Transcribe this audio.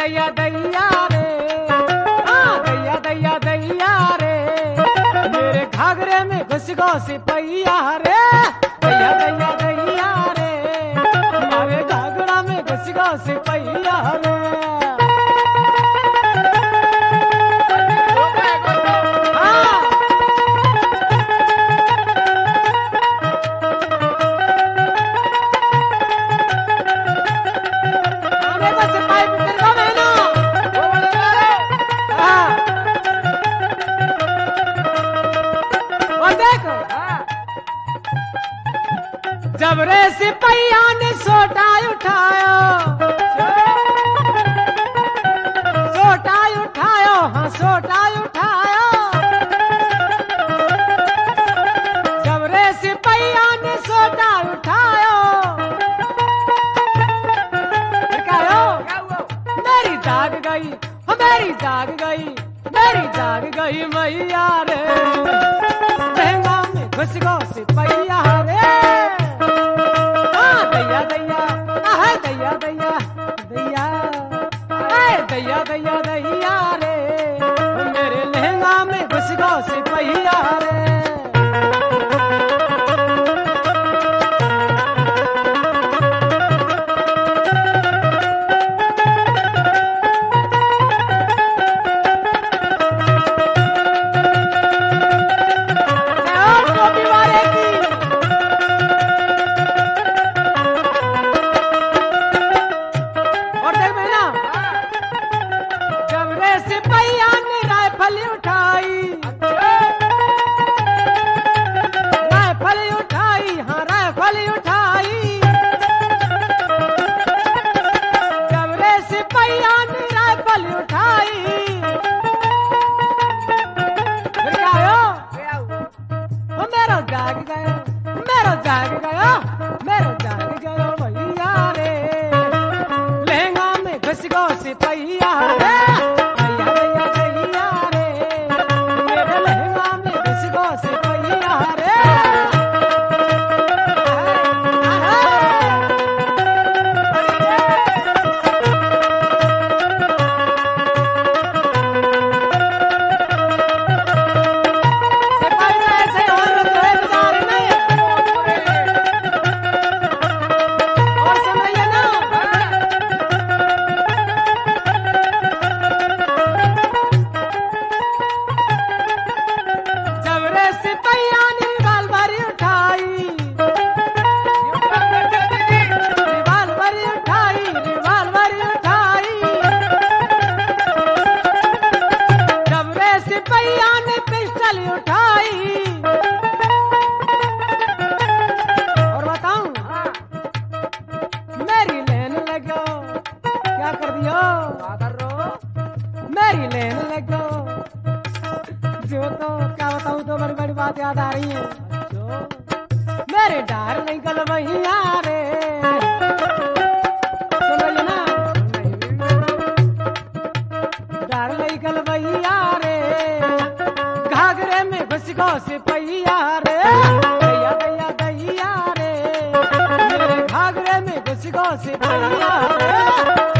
दैया दैया रे, हाँ दैया दैया दैया रे, मेरे घाघरे में घुस गो सिपैया रे, दैया दैया दैया रे, हमारे घाघरा में घुस गो सिपैया रे। जब रे सिपैया ने सोटा उठायो, सोटा उठायो, हाँ सोटा उठायो, जब रे सिपैया ने सोटा उठायो, मेरी जाग गई, मेरी जाग गई, मेरी जाग गई मैया रे, लहंगा में घुस गो सिपैया रे, दैया दैया, दैया दैया दैया, दैया दैया दैया रे, मेरे लहंगा में घुस गो सिपैया रे। सिपैया ने राइफल उठाई, राइफल उठाई, हाँ राइफल उठाई, जब रे सिपैया ने राइफल उठाई, फिर क्या आयो, मेरो जाग गयो, मेरो जाग गयो, मेरो जाग गयो भैया रे, लहंगा में घुस गो सिपैया रे, मेरी लेन लगो, जो तो क्या बताऊं, तो बड़ी बड़ी बात याद आ रही है, मेरे डार नहीं कल भैया रे, समझ ना, डार नहीं कल भैया रे, घाघरे में घुस गो सिपैया रे, दैया दैया दैया रे, मेरे घाघरे में घुस गो सिपैया रे।